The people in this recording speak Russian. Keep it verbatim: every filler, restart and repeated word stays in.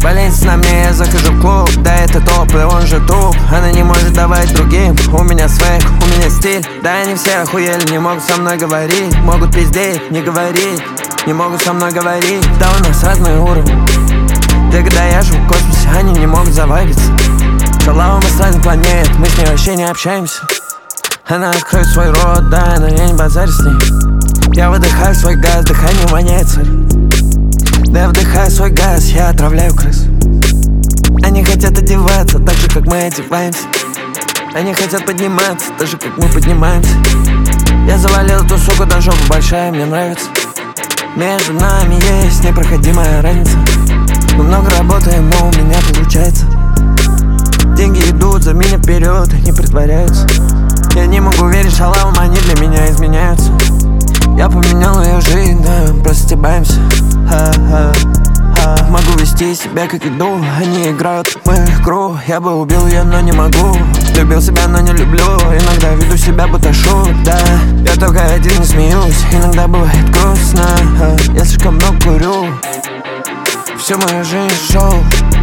Поленится на мне, я захожу в клуб. Да это топ, и он же труп. Она не может давать другим. У меня свек, у меня стиль. Да они все охуели, не могут со мной говорить. Могут пиздеть, не говорить. Не могут со мной говорить. Да у нас разные уровни. Ты когда я живу в космосе, они не могут завагиться. Шалава, мы с разных планет, мы с ней вообще не общаемся. Она откроет свой рот, да, но я не базарю с ней. Я выдыхаю свой газ, дыхание воняется. Да я вдыхаю свой газ, я отравляю крыс. Они хотят одеваться так же, как мы одеваемся. Они хотят подниматься так же, как мы поднимаемся. Я завалил эту суку, да жопа большая, мне нравится. Между нами есть непроходимая разница. Мы много работаем, но у меня получается. Деньги идут за меня вперед, не притворяются. Я не могу верить шалавам, они для меня изменяются. Я поменял ее жизнь, да, просто стебаемся. Ха-ха-ха. Могу вести себя как иду, они играют в мою игру. Я бы убил ее, но не могу. Любил себя, но не люблю. Иногда веду себя, будто шут, да. Я только один не смеюсь, иногда бывает грустно. Я слишком много курю. Всю мою жизнь шоу.